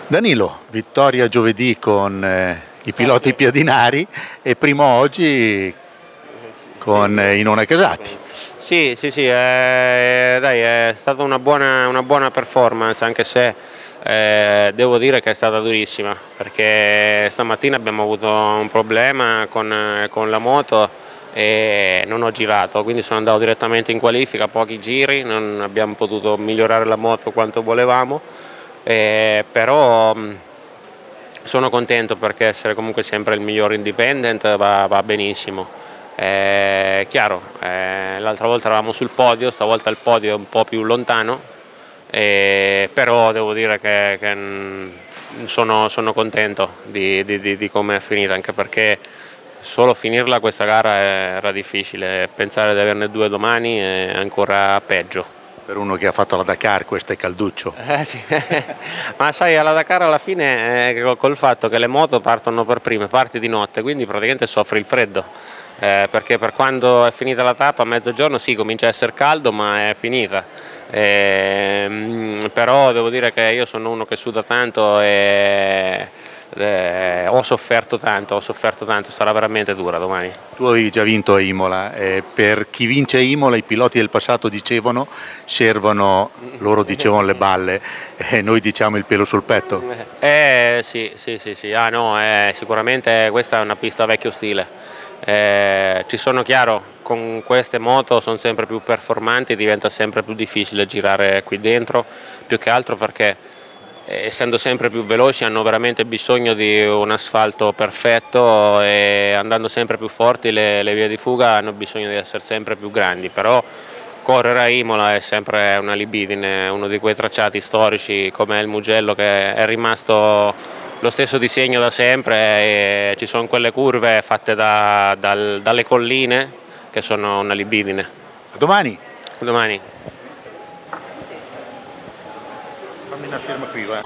Danilo, vittoria giovedì con i piloti piadinari e primo oggi con i non accasati. Sì, sì, sì, dai, è stata una buona performance, anche se devo dire che è stata durissima, perché stamattina abbiamo avuto un problema con la moto e non ho girato, quindi sono andato direttamente in qualifica, pochi giri, non abbiamo potuto migliorare la moto quanto volevamo, però sono contento perché essere comunque sempre il miglior independent va benissimo. Chiaro, l'altra volta eravamo sul podio, stavolta il podio è un po' più lontano, però devo dire che sono contento di come è finita, anche perché solo finirla questa gara era difficile, pensare di averne due domani è ancora peggio. Per uno che ha fatto la Dakar questo è calduccio. Sì. Ma sai, alla Dakar alla fine col fatto che le moto partono per prime, parti di notte, quindi praticamente soffri il freddo, perché per quando è finita la tappa a mezzogiorno sì, comincia a essere caldo, ma è finita. Però devo dire che io sono uno che suda tanto e ho sofferto tanto, sarà veramente dura domani. Tu avevi già vinto a Imola, per chi vince a Imola i piloti del passato dicevano servono, loro dicevano le balle e noi diciamo il pelo sul petto. Sì, sì, sì, sì. Ah, no, sicuramente questa è una pista vecchio stile. Ci sono, chiaro, con queste moto sono sempre più performanti, diventa sempre più difficile girare qui dentro, più che altro perché essendo sempre più veloci hanno veramente bisogno di un asfalto perfetto e andando sempre più forti le vie di fuga hanno bisogno di essere sempre più grandi, però correre a Imola è sempre una libidine, uno di quei tracciati storici come il Mugello che è rimasto lo stesso disegno da sempre e ci sono quelle curve fatte dalle colline che sono una libidine. A domani! Domani. Fammi una firma qui, va.